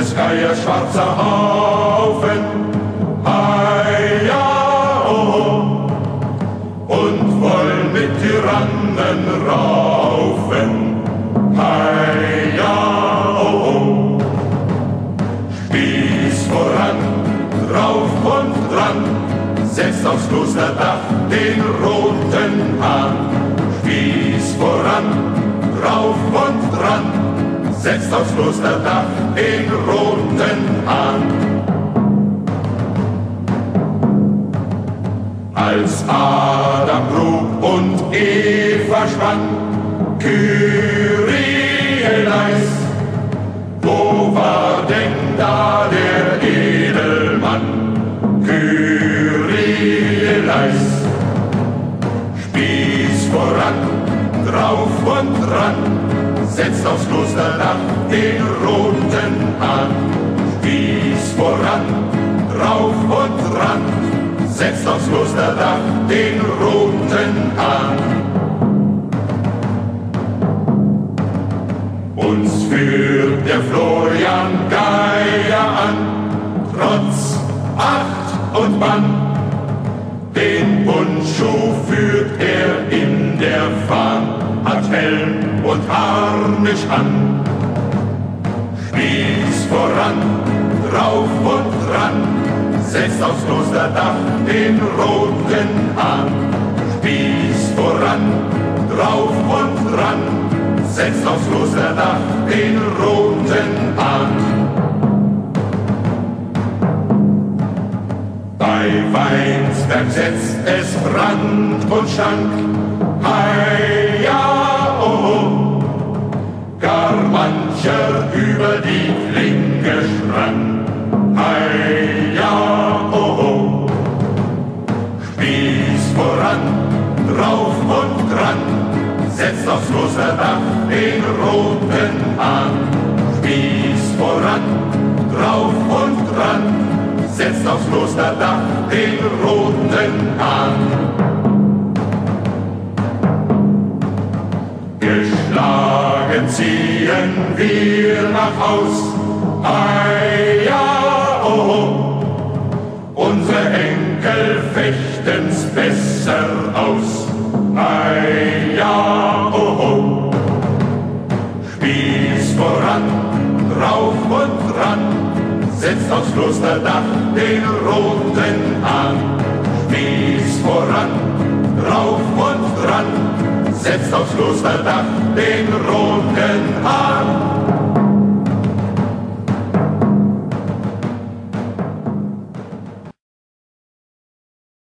des Geiers schwarzer Haufen, heia, oh, und wollen mit Tyrannen raufen, heia, oh, Spieß voran, drauf und dran, setzt aufs Klosterdach den roten Hahn. Spieß voran, drauf und dran, setzt aufs Klosterdach den roten Hahn. Als Adam grub und Eva schwang, Kyrie eleis, wo war denn da der Edelmann? Kyrie eleis, Spieß voran, drauf und dran, setzt aufs Klosterdach den roten Hahn. Spieß voran, drauf und dran, setzt aufs Klosterdach den roten Hahn. Uns führt der Florian Geier an, trotz Acht und Bann. Den Bundschuh führt er in der Fahn, hat Helm und Harnisch an. Spieß voran, drauf und dran, setzt aufs Klosterdach den roten Hahn. Spieß voran, drauf und dran, setzt aufs Klosterdach den roten Hahn. Bei Weinsberg setzt es Brand und Stank, heia, oh, gar mancher über die Klinge sprang, heia, oh, Spieß voran, drauf und dran, setzt aufs Klosterdach den roten Hahn. Spieß voran, drauf und dran, setzt aufs Klosterdach den roten Hahn. Geschlagen ziehen wir nach Haus, heia, oh, unsere Enkel fechten's besser aus, heia, oh, Spieß voran, drauf und dran, setzt aufs Klosterdach den roten Hahn. Spieß voran, drauf und dran, setzt aufs Klosterdach den roten Hahn.